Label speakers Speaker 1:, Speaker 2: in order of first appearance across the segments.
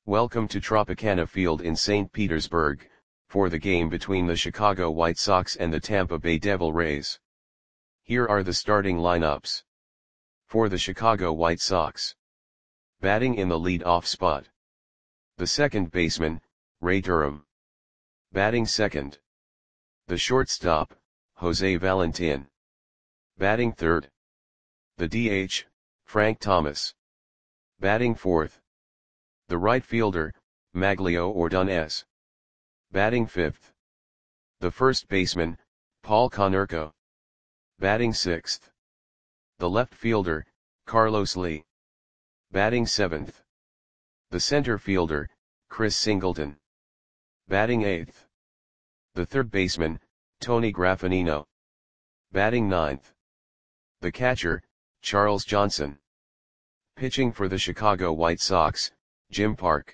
Speaker 1: Welcome to Tropicana Field in St. Petersburg, for the game between the Chicago White Sox and the Tampa Bay Devil Rays. Here are the starting lineups. For the Chicago White Sox. Batting in the lead-off spot. The second baseman, Ray Durham. Batting second. The shortstop, Jose Valentin. Batting third. The DH, Frank Thomas. Batting fourth. The right fielder, Maglio Ordonez. Batting fifth. The first baseman, Paul Konerko. Batting sixth. The left fielder, Carlos Lee. Batting seventh. The center fielder, Chris Singleton. Batting eighth. The third baseman, Tony Graffagnino. Batting ninth. The catcher, Charles Johnson. Pitching for the Chicago White Sox, Jim Park.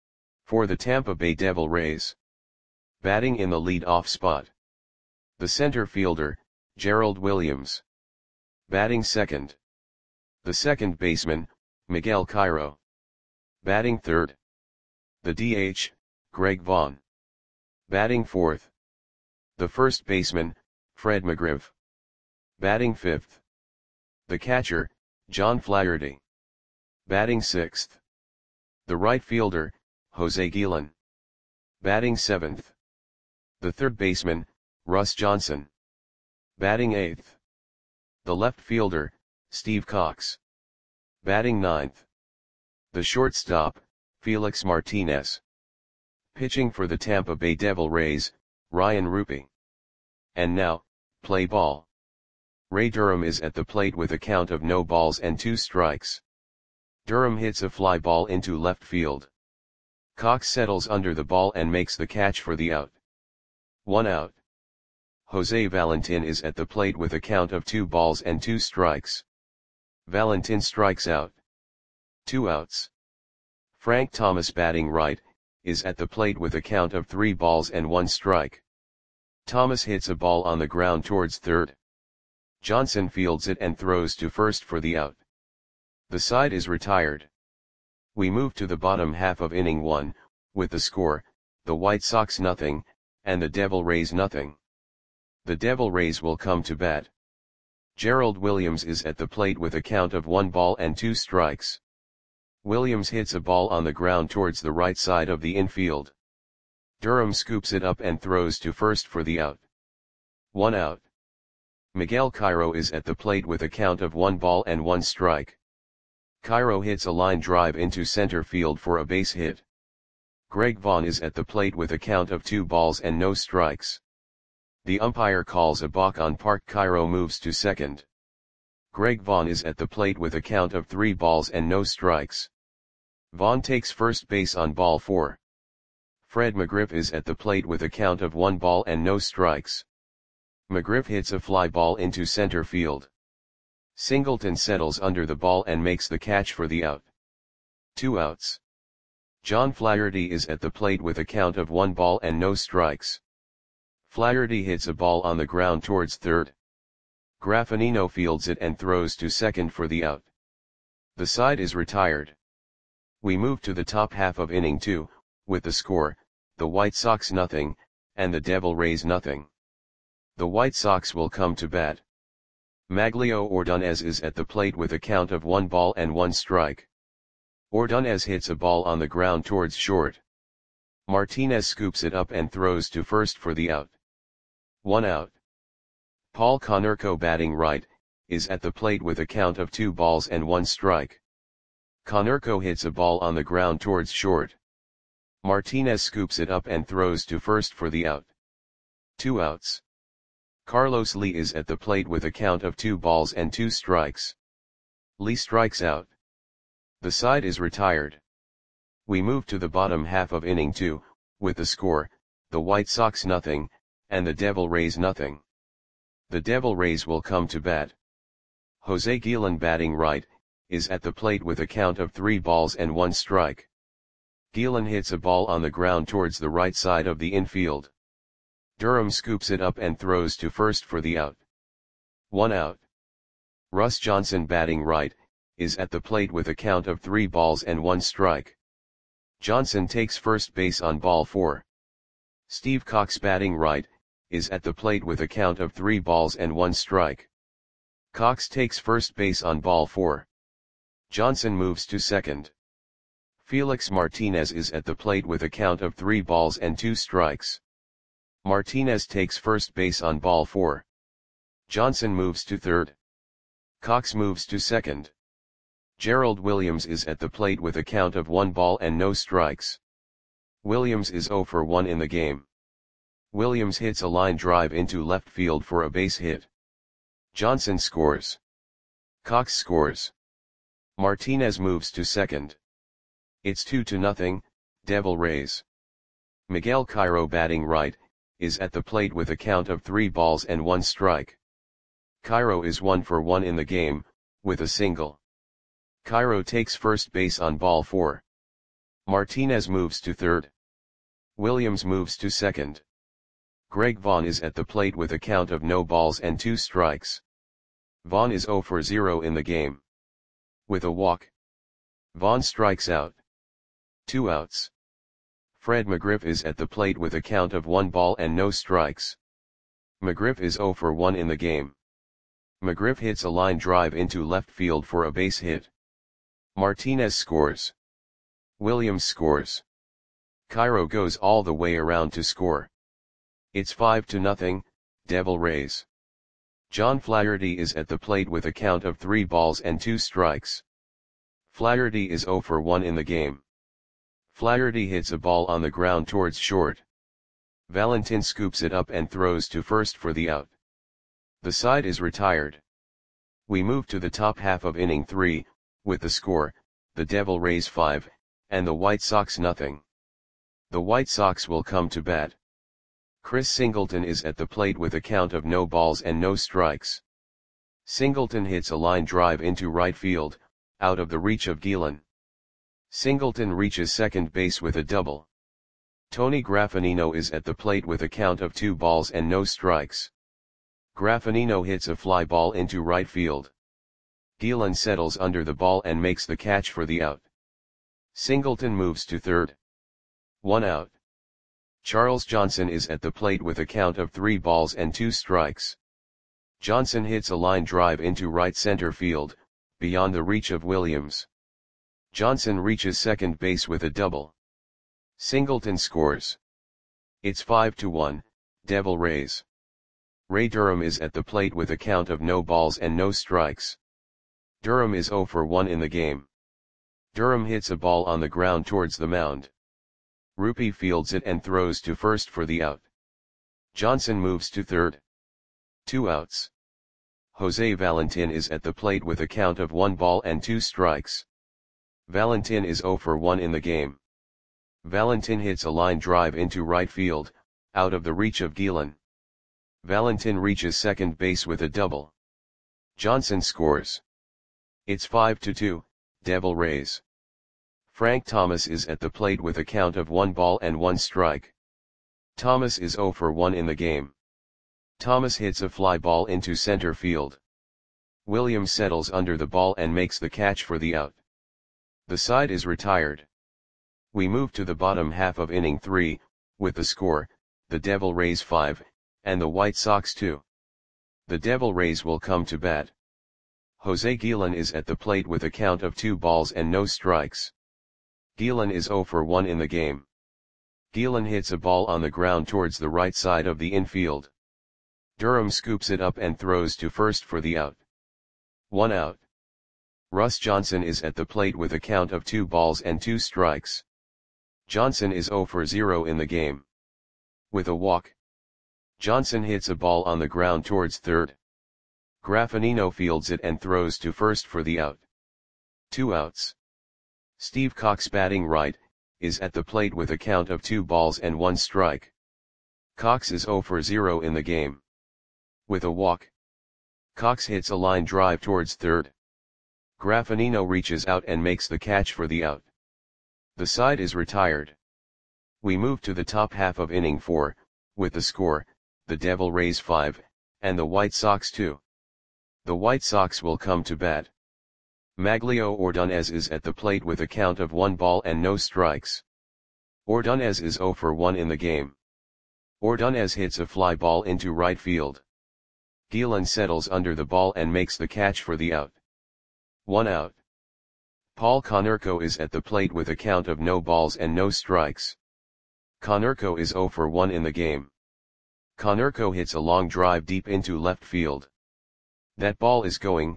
Speaker 1: For the Tampa Bay Devil Rays. Batting in the lead-off spot. The center fielder, Gerald Williams. Batting second. The second baseman, Miguel Cairo. Batting third. The DH, Greg Vaughn. Batting fourth. The first baseman, Fred McGriff. Batting fifth. The catcher, John Flaherty. Batting sixth. The right fielder, Jose Guillen. Batting seventh. The third baseman, Russ Johnson. Batting eighth. The left fielder, Steve Cox. Batting ninth. The shortstop, Felix Martinez. Pitching for the Tampa Bay Devil Rays, Ryan Rupi. And now, play ball. Ray Durham is at the plate with a count of no balls and 2 strikes. Durham hits a fly ball into left field. Cox settles under the ball and makes the catch for the out. 1 out. Jose Valentin is at the plate with a count of 2 balls and 2 strikes. Valentin strikes out. 2 outs. Frank Thomas, batting right, is at the plate with a count of 3 balls and 1 strike. Thomas hits a ball on the ground towards third. Johnson fields it and throws to first for the out. The side is retired. We move to the bottom half of inning 1, with the score, the White Sox nothing, and the Devil Rays nothing. The Devil Rays will come to bat. Gerald Williams is at the plate with a count of 1 ball and 2 strikes. Williams hits a ball on the ground towards the right side of the infield. Durham scoops it up and throws to first for the out. 1 out. Miguel Cairo is at the plate with a count of 1 ball and 1 strike. Cairo hits a line drive into center field for a base hit. Greg Vaughn is at the plate with a count of 2 balls and no strikes. The umpire calls a balk on Park. Cairo moves to second. Greg Vaughn is at the plate with a count of 3 balls and no strikes. Vaughn takes first base on ball 4. Fred McGriff is at the plate with a count of 1 ball and no strikes. McGriff hits a fly ball into center field. Singleton settles under the ball and makes the catch for the out. 2 outs. John Flaherty is at the plate with a count of 1 ball and no strikes. Flaherty hits a ball on the ground towards third. Graffagnino fields it and throws to second for the out. The side is retired. We move to the top half of inning 2, with the score, the White Sox nothing, and the Devil Rays nothing. The White Sox will come to bat. Maglio Ordonez is at the plate with a count of 1 ball and 1 strike. Ordonez hits a ball on the ground towards short. Martinez scoops it up and throws to first for the out. 1 out. Paul Konerko, batting right, is at the plate with a count of 2 balls and 1 strike. Konerko hits a ball on the ground towards short. Martinez scoops it up and throws to first for the out. 2 outs. Carlos Lee is at the plate with a count of 2 balls and 2 strikes. Lee strikes out. The side is retired. We move to the bottom half of inning 2, with the score, the White Sox nothing, and the Devil Rays nothing. The Devil Rays will come to bat. Jose Guillen, batting right, is at the plate with a count of 3 balls and 1 strike. Guillen hits a ball on the ground towards the right side of the infield. Durham scoops it up and throws to first for the out. 1 out. Russ Johnson, batting right, is at the plate with a count of 3 balls and 1 strike. Johnson takes first base on ball 4. Steve Cox batting right, is at the plate with a count of 3 balls and 1 strike. Cox takes first base on ball 4. Johnson moves to second. Felix Martinez is at the plate with a count of 3 balls and 2 strikes. Martinez takes first base on ball 4. Johnson moves to third. Cox moves to second. Gerald Williams is at the plate with a count of 1 ball and no strikes. Williams is 0 for 1 in the game. Williams hits a line drive into left field for a base hit. Johnson scores. Cox scores. Martinez moves to second. It's 2-0, Devil Rays. Miguel Cairo batting right, is at the plate with a count of 3 balls and 1 strike. Cairo is 1 for 1 in the game, with a single. Cairo takes first base on ball 4. Martinez moves to third. Williams moves to second. Greg Vaughn is at the plate with a count of no balls and 2 strikes. Vaughn is 0 for 0 in the game. With a walk, Vaughn strikes out. 2 outs. Fred McGriff is at the plate with a count of 1 ball and no strikes. McGriff is 0 for 1 in the game. McGriff hits a line drive into left field for a base hit. Martinez scores. Williams scores. Cairo goes all the way around to score. It's 5-0, Devil Rays. John Flaherty is at the plate with a count of 3 balls and 2 strikes. Flaherty is 0 for 1 in the game. Flaherty hits a ball on the ground towards short. Valentin scoops it up and throws to first for the out. The side is retired. We move to the top half of inning 3, with the score, the Devil Rays 5, and the White Sox nothing. The White Sox will come to bat. Chris Singleton is at the plate with a count of no balls and no strikes. Singleton hits a line drive into right field, out of the reach of Gielan. Singleton reaches second base with a double. Tony Graffanino is at the plate with a count of 2 balls and no strikes. Graffanino hits a fly ball into right field. Gielan settles under the ball and makes the catch for the out. Singleton moves to third. 1 out. Charles Johnson is at the plate with a count of 3 balls and 2 strikes. Johnson hits a line drive into right center field, beyond the reach of Williams. Johnson reaches second base with a double. Singleton scores. It's 5-1, Devil Rays. Ray Durham is at the plate with a count of no balls and no strikes. Durham is 0 for 1 in the game. Durham hits a ball on the ground towards the mound. Rupi fields it and throws to first for the out. Johnson moves to third. 2 outs. Jose Valentin is at the plate with a count of 1 ball and 2 strikes. Valentin is 0 for 1 in the game. Valentin hits a line drive into right field, out of the reach of Gielan. Valentin reaches second base with a double. Johnson scores. It's 5-2, Devil Rays. Frank Thomas is at the plate with a count of 1 ball and 1 strike. Thomas is 0 for 1 in the game. Thomas hits a fly ball into center field. Williams settles under the ball and makes the catch for the out. The side is retired. We move to the bottom half of inning 3, with the score, the Devil Rays 5, and the White Sox 2. The Devil Rays will come to bat. Jose Gielan is at the plate with a count of 2 balls and no strikes. Gielan is 0 for 1 in the game. Gielan hits a ball on the ground towards the right side of the infield. Durham scoops it up and throws to first for the out. 1 out. Russ Johnson is at the plate with a count of 2 balls and 2 strikes. Johnson is 0 for 0 in the game. With a walk, Johnson hits a ball on the ground towards third. Graffanino fields it and throws to first for the out. 2 outs. Steve Cox batting right, is at the plate with a count of 2 balls and 1 strike. Cox is 0 for 0 in the game. With a walk, Cox hits a line drive towards third. Graffanino reaches out and makes the catch for the out. The side is retired. We move to the top half of inning 4, with the score, the Devil Rays 5, and the White Sox 2. The White Sox will come to bat. Maglio Ordonez is at the plate with a count of 1 ball and no strikes. Ordonez is 0 for 1 in the game. Ordonez hits a fly ball into right field. Gielan settles under the ball and makes the catch for the out. 1 out. Paul Konerko is at the plate with a count of no balls and no strikes. Konerko is 0 for 1 in the game. Konerko hits a long drive deep into left field. That ball is gone.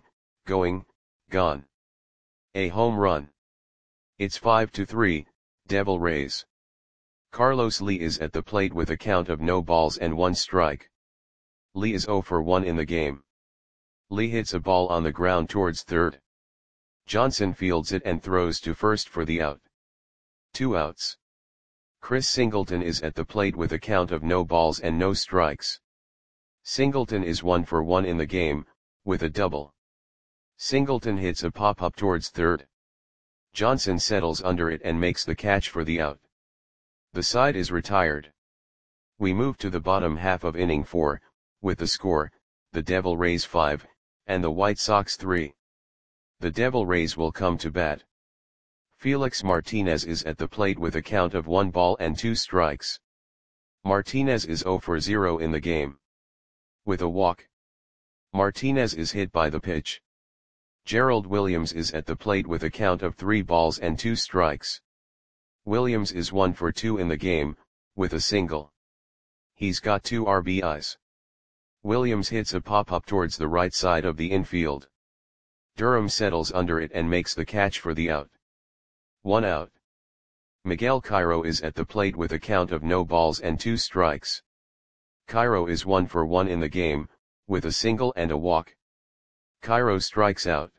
Speaker 1: A home run. It's 5-3, Devil Rays. Carlos Lee is at the plate with a count of no balls and 1 strike. Lee is 0 for 1 in the game. Lee hits a ball on the ground towards third. Johnson fields it and throws to first for the out. 2 outs. Chris Singleton is at the plate with a count of no balls and no strikes. Singleton is 1 for 1 in the game, with a double. Singleton hits a pop-up towards third. Johnson settles under it and makes the catch for the out. The side is retired. We move to the bottom half of inning 4, with the score, the Devil Rays 5, and the White Sox 3. The Devil Rays will come to bat. Felix Martinez is at the plate with a count of 1 ball and 2 strikes. Martinez is 0 for 0 in the game. With a walk. Martinez is hit by the pitch. Gerald Williams is at the plate with a count of 3 balls and 2 strikes. Williams is 1 for 2 in the game, with a single. He's got 2 RBIs. Williams hits a pop-up towards the right side of the infield. Durham settles under it and makes the catch for the out. 1 out. Miguel Cairo is at the plate with a count of no balls and 2 strikes. Cairo is 1 for 1 in the game, with a single and a walk. Cairo strikes out.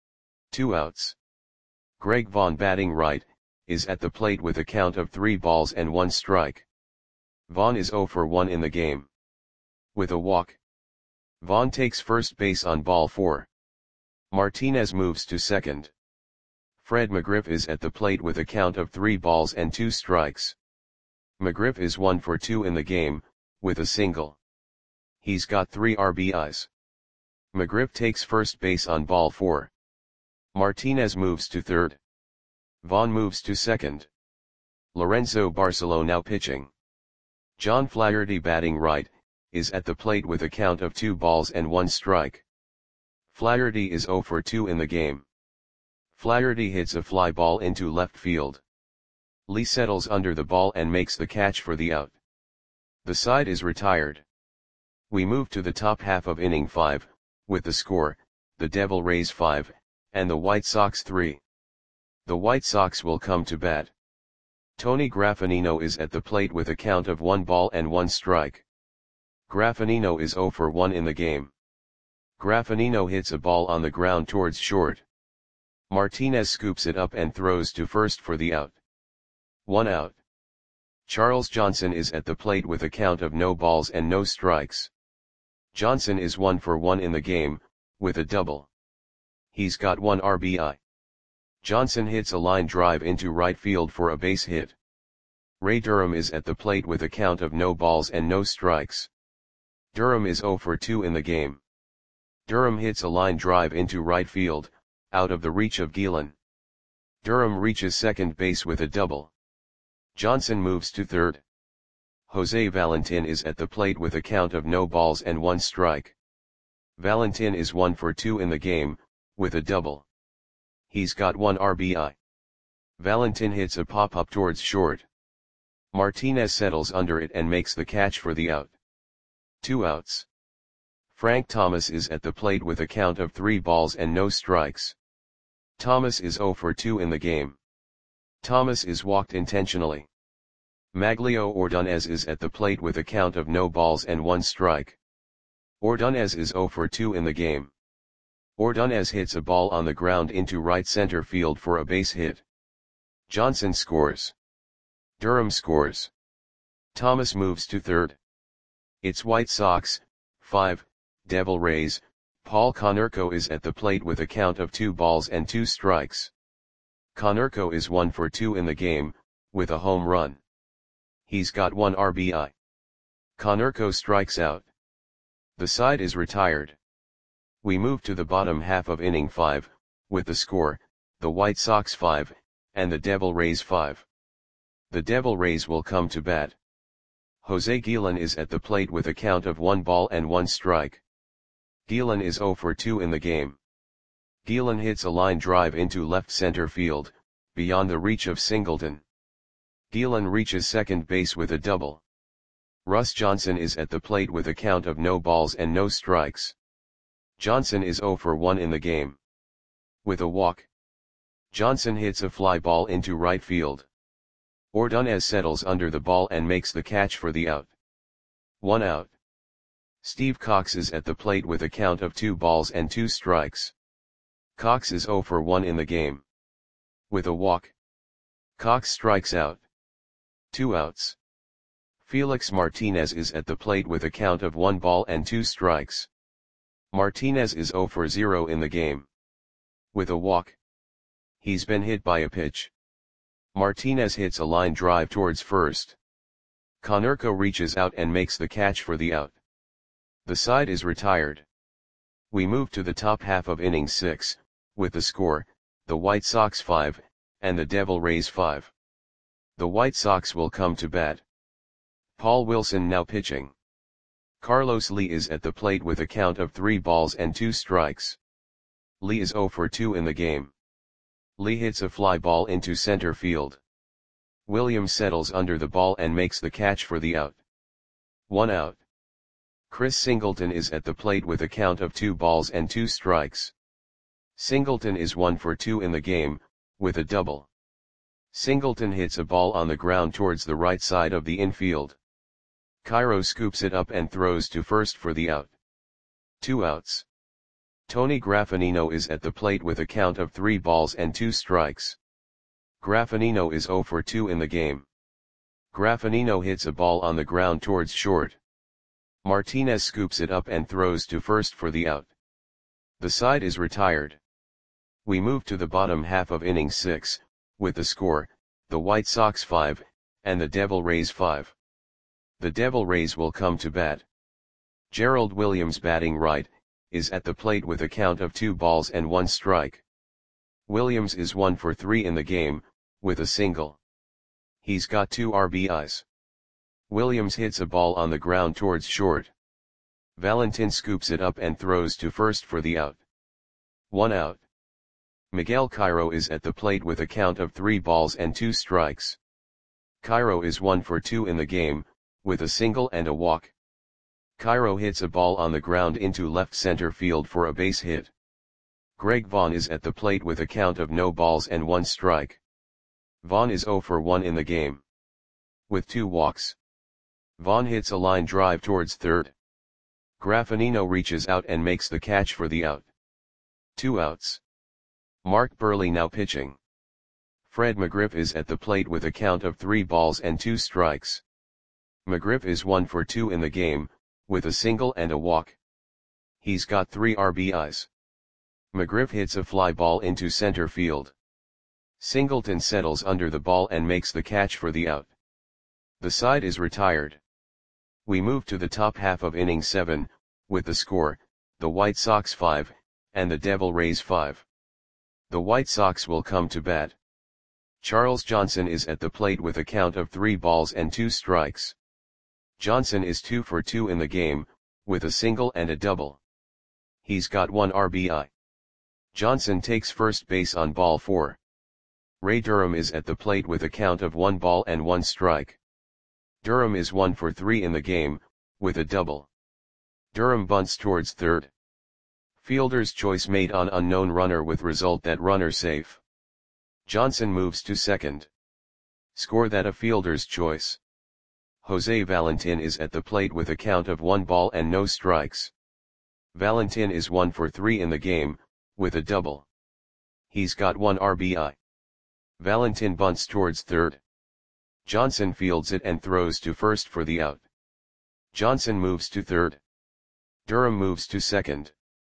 Speaker 1: 2 outs. Greg Vaughn, batting right, is at the plate with a count of 3 balls and 1 strike. Vaughn is 0 for 1 in the game. With a walk. Vaughn takes first base on ball 4. Martinez moves to second. Fred McGriff is at the plate with a count of 3 balls and 2 strikes. McGriff is 1 for 2 in the game, with a single. He's got 3 RBIs. McGriff takes first base on ball 4. Martinez moves to third. Vaughn moves to second. Lorenzo Barcelo now pitching. John Flaherty, batting right, is at the plate with a count of 2 balls and 1 strike. Flaherty is 0 for 2 in the game. Flaherty hits a fly ball into left field. Lee settles under the ball and makes the catch for the out. The side is retired. We move to the top half of inning 5, with the score, the Devil Rays 5, and the White Sox 3. The White Sox will come to bat. Tony Graffinino is at the plate with a count of 1 ball and 1 strike. Graffinino is 0 for 1 in the game. Graffinino hits a ball on the ground towards short. Martinez scoops it up and throws to first for the out. 1 out. Charles Johnson is at the plate with a count of no balls and no strikes. Johnson is 1 for 1 in the game, with a double. He's got 1 RBI. Johnson hits a line drive into right field for a base hit. Ray Durham is at the plate with a count of no balls and no strikes. Durham is 0 for 2 in the game. Durham hits a line drive into right field, out of the reach of Gielan. Durham reaches second base with a double. Johnson moves to third. Jose Valentin is at the plate with a count of no balls and 1 strike. Valentin is 1 for 2 in the game, with a double. He's got 1 RBI. Valentin hits a pop-up towards short. Martinez settles under it and makes the catch for the out. 2 outs. Frank Thomas is at the plate with a count of 3 balls and no strikes. Thomas is 0 for 2 in the game. Thomas is walked intentionally. Maglio Ordonez is at the plate with a count of no balls and 1 strike. Ordonez is 0 for 2 in the game. Ordonez hits a ball on the ground into right center field for a base hit. Johnson scores. Durham scores. Thomas moves to third. It's White Sox, 5, Devil Rays. Paul Konerko is at the plate with a count of 2 balls and 2 strikes. Konerko is 1 for 2 in the game, with a home run. He's got 1 RBI. Konerko strikes out. The side is retired. We move to the bottom half of inning 5, with the score, the White Sox 5, and the Devil Rays 5. The Devil Rays will come to bat. Jose Guillen is at the plate with a count of 1 ball and 1 strike. Guillen is 0 for 2 in the game. Guillen hits a line drive into left center field, beyond the reach of Singleton. Guillen reaches second base with a double. Russ Johnson is at the plate with a count of no balls and no strikes. Johnson is 0 for 1 in the game. With a walk, Johnson hits a fly ball into right field. Ordonez settles under the ball and makes the catch for the out. 1 out. Steve Cox is at the plate with a count of 2 balls and 2 strikes. Cox is 0 for 1 in the game. With a walk, Cox strikes out. 2 outs. Felix Martinez is at the plate with a count of 1 ball and 2 strikes. Martinez is 0 for 0 in the game. With a walk, he's been hit by a pitch. Martinez hits a line drive towards first. Konerko reaches out and makes the catch for the out. The side is retired. We move to the top half of inning 6, with the score, the White Sox 5, and the Devil Rays 5. The White Sox will come to bat. Paul Wilson now pitching. Carlos Lee is at the plate with a count of 3 balls and 2 strikes. Lee is 0 for 2 in the game. Lee hits a fly ball into center field. Williams settles under the ball and makes the catch for the out. 1 out. Chris Singleton is at the plate with a count of 2 balls and 2 strikes. Singleton is 1 for 2 in the game, with a double. Singleton hits a ball on the ground towards the right side of the infield. Cairo scoops it up and throws to first for the out. 2 outs. Tony Graffinino is at the plate with a count of 3 balls and 2 strikes. Graffinino is 0 for 2 in the game. Graffinino hits a ball on the ground towards short. Martinez scoops it up and throws to first for the out. The side is retired. We move to the bottom half of inning 6, with the score, the White Sox 5, and the Devil Rays 5. The Devil Rays will come to bat. Gerald Williams batting right, is at the plate with a count of 2 balls and 1 strike. Williams is 1 for 3 in the game, with a single. He's got 2 RBIs. Williams hits a ball on the ground towards short. Valentin scoops it up and throws to first for the out. 1 out. Miguel Cairo is at the plate with a count of 3 balls and 2 strikes. Cairo is 1 for 2 in the game, with a single and a walk. Cairo hits a ball on the ground into left center field for a base hit. Greg Vaughn is at the plate with a count of no balls and 1 strike. Vaughn is 0 for 1 in the game. With 2 walks. Vaughn hits a line drive towards third. Graffinino reaches out and makes the catch for the out. 2 outs. Mark Burley now pitching. Fred McGriff is at the plate with a count of 3 balls and 2 strikes. McGriff is 1 for 2 in the game, with a single and a walk. He's got 3 RBIs. McGriff hits a fly ball into center field. Singleton settles under the ball and makes the catch for the out. The side is retired. We move to the top half of inning 7, with the score, the White Sox 5, and the Devil Rays 5. The White Sox will come to bat. Charles Johnson is at the plate with a count of 3 balls and 2 strikes. Johnson is 2 for 2 in the game, with a single and a double. He's got 1 RBI. Johnson takes first base on ball 4. Ray Durham is at the plate with a count of 1 ball and 1 strike. Durham is 1 for 3 in the game, with a double. Durham bunts towards third. Fielder's choice made on unknown runner with result that runner safe. Johnson moves to second. Score that a fielder's choice. Jose Valentin is at the plate with a count of 1 ball and no strikes. Valentin is 1 for 3 in the game, with a double. He's got 1 RBI. Valentin bunts towards third. Johnson fields it and throws to first for the out. Johnson moves to third. Durham moves to second.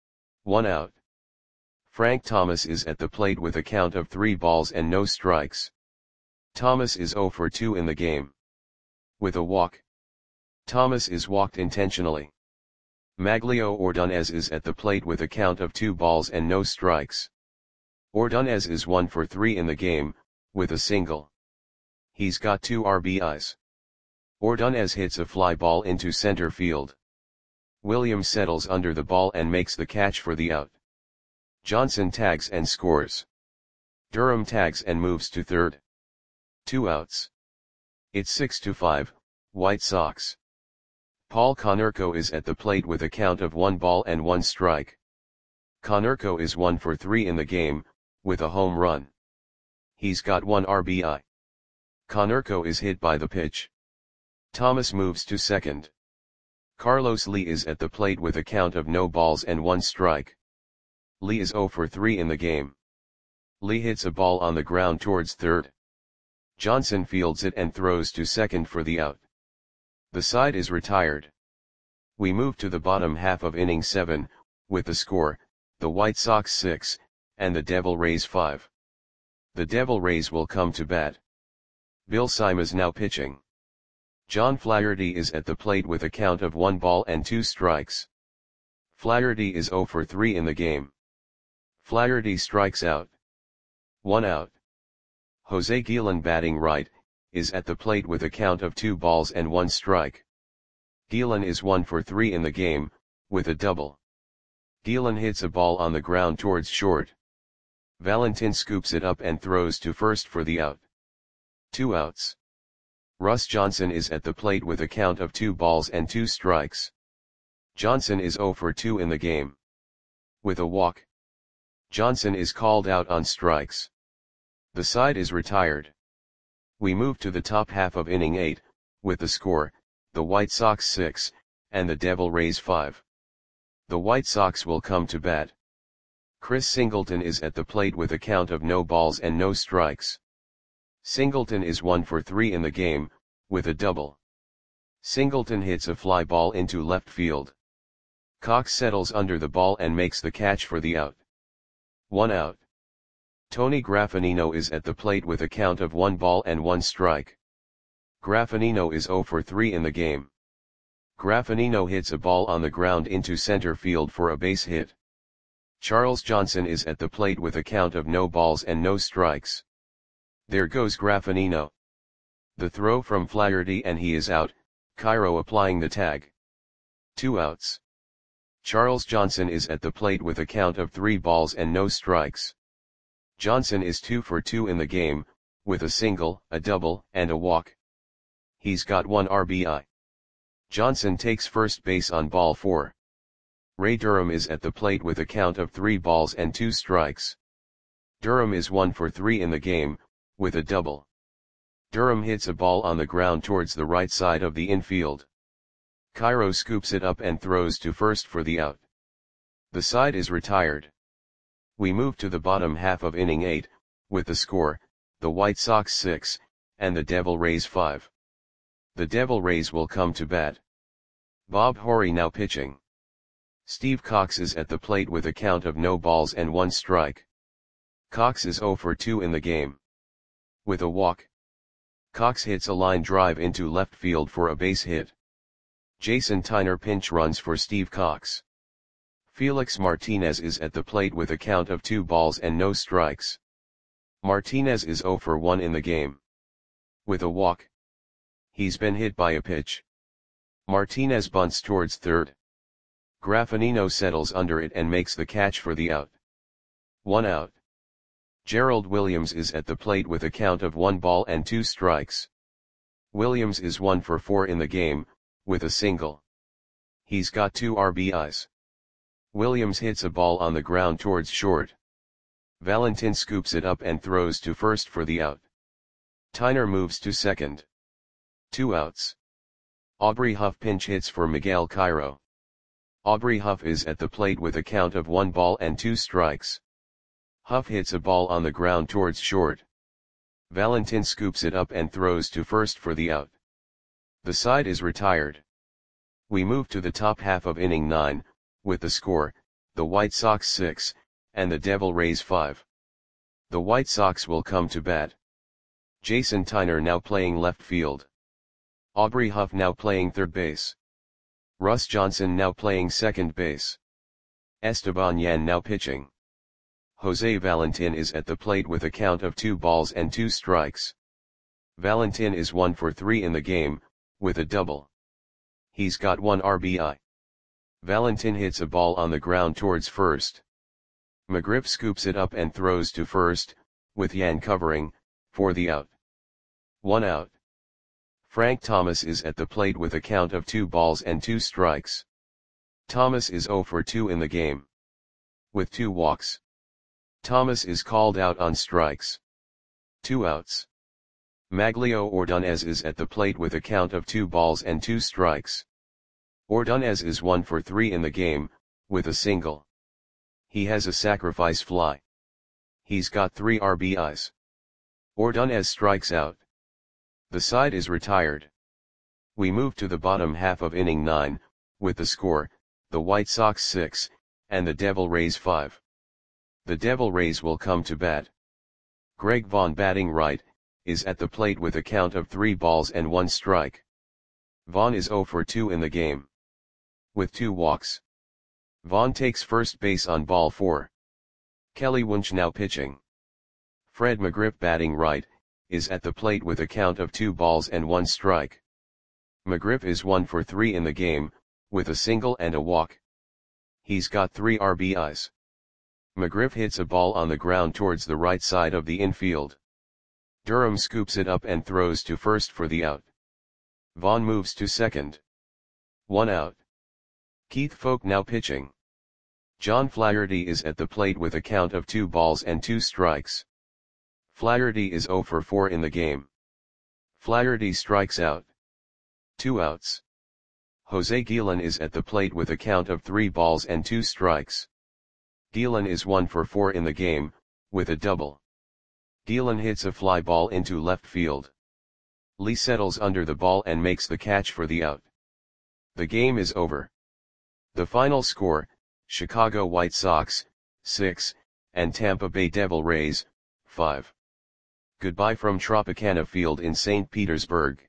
Speaker 1: 1 out. Frank Thomas is at the plate with a count of 3 balls and no strikes. Thomas is 0 for 2 in the game. With a walk. Thomas is walked intentionally. Maglio Ordonez is at the plate with a count of 2 balls and no strikes. Ordonez is 1 for 3 in the game, with a single. He's got 2 RBIs. Ordonez hits a fly ball into center field. Williams settles under the ball and makes the catch for the out. Johnson tags and scores. Durham tags and moves to third. 2 outs. It's 6-5, White Sox. Paul Konerko is at the plate with a count of 1 ball and 1 strike. Konerko is 1 for 3 in the game, with a home run. He's got 1 RBI. Konerko is hit by the pitch. Thomas moves to second. Carlos Lee is at the plate with a count of no balls and 1 strike. Lee is 0 for 3 in the game. Lee hits a ball on the ground towards third. Johnson fields it and throws to second for the out. The side is retired. We move to the bottom half of inning 7, with the score, the White Sox 6, and the Devil Rays 5. The Devil Rays will come to bat. Bill Simas now pitching. John Flaherty is at the plate with a count of 1 ball and 2 strikes. Flaherty is 0 for 3 in the game. Flaherty strikes out. 1 out. Jose Guillen batting right, is at the plate with a count of 2 balls and 1 strike. Guillen is 1 for 3 in the game, with a double. Guillen hits a ball on the ground towards short. Valentin scoops it up and throws to first for the out. 2 outs. Russ Johnson is at the plate with a count of 2 balls and 2 strikes. Johnson is 0 for 2 in the game. With a walk. Johnson is called out on strikes. The side is retired. We move to the top half of inning 8, with the score, the White Sox 6, and the Devil Rays 5. The White Sox will come to bat. Chris Singleton is at the plate with a count of no balls and no strikes. Singleton is 1 for 3 in the game, with a double. Singleton hits a fly ball into left field. Cox settles under the ball and makes the catch for the out. 1 out. Tony Graffinino is at the plate with a count of 1 ball and 1 strike. Graffinino is 0 for 3 in the game. Graffinino hits a ball on the ground into center field for a base hit. Charles Johnson is at the plate with a count of no balls and no strikes. There goes Graffinino. The throw from Flaherty and he is out, Cairo applying the tag. 2 outs. Charles Johnson is at the plate with a count of 3 balls and no strikes. Johnson is 2 for 2 in the game, with a single, a double, and a walk. He's got 1 RBI. Johnson takes first base on ball 4. Ray Durham is at the plate with a count of 3 balls and 2 strikes. Durham is 1 for 3 in the game, with a double. Durham hits a ball on the ground towards the right side of the infield. Cairo scoops it up and throws to first for the out. The side is retired. We move to the bottom half of inning 8, with the score, the White Sox 6, and the Devil Rays 5. The Devil Rays will come to bat. Bob Horry now pitching. Steve Cox is at the plate with a count of no balls and 1 strike. Cox is 0 for 2 in the game. With a walk. Cox hits a line drive into left field for a base hit. Jason Tyner pinch runs for Steve Cox. Felix Martinez is at the plate with a count of 2 balls and no strikes. Martinez is 0 for 1 in the game. With a walk. He's been hit by a pitch. Martinez bunts towards third. Graffinino settles under it and makes the catch for the out. 1 out. Gerald Williams is at the plate with a count of 1 ball and 2 strikes. Williams is 1 for 4 in the game, with a single. He's got 2 RBIs. Williams hits a ball on the ground towards short. Valentin scoops it up and throws to first for the out. Tyner moves to second. 2 outs. Aubrey Huff pinch hits for Miguel Cairo. Aubrey Huff is at the plate with a count of 1 ball and 2 strikes. Huff hits a ball on the ground towards short. Valentin scoops it up and throws to first for the out. The side is retired. We move to the top half of inning 9, with the score, the White Sox 6, and the Devil Rays 5. The White Sox will come to bat. Jason Tyner now playing left field. Aubrey Huff now playing third base. Russ Johnson now playing second base. Esteban Yan now pitching. Jose Valentin is at the plate with a count of 2 balls and 2 strikes. Valentin is 1 for 3 in the game, with a double. He's got 1 RBI. Valentin hits a ball on the ground towards first. McGriff scoops it up and throws to first, with Yan covering, for the out. 1 out. Frank Thomas is at the plate with a count of 2 balls and 2 strikes. Thomas is 0 for 2 in the game, with 2 walks. Thomas is called out on strikes. 2 outs. Maglio Ordonez is at the plate with a count of 2 balls and 2 strikes. Ordonez is 1 for 3 in the game, with a single. He has a sacrifice fly. He's got 3 RBIs. Ordonez strikes out. The side is retired. We move to the bottom half of inning 9, with the score, the White Sox 6, and the Devil Rays 5. The Devil Rays will come to bat. Greg Vaughn, batting right, is at the plate with a count of 3 balls and 1 strike. Vaughn is 0 for 2 in the game, with 2 walks. Vaughn takes first base on ball 4. Kelly Wunsch now pitching. Fred McGriff, batting right, is at the plate with a count of 2 balls and 1 strike. McGriff is 1 for 3 in the game, with a single and a walk. He's got 3 RBIs. McGriff hits a ball on the ground towards the right side of the infield. Durham scoops it up and throws to first for the out. Vaughn moves to second. 1 out. Keith Foulke now pitching. John Flaherty is at the plate with a count of 2 balls and 2 strikes. Flaherty is 0 for 4 in the game. Flaherty strikes out. 2 outs. Jose Guillen is at the plate with a count of 3 balls and 2 strikes. Guillen is 1 for 4 in the game, with a double. Guillen hits a fly ball into left field. Lee settles under the ball and makes the catch for the out. The game is over. The final score, Chicago White Sox, 6, and Tampa Bay Devil Rays, 5. Goodbye from Tropicana Field in St. Petersburg.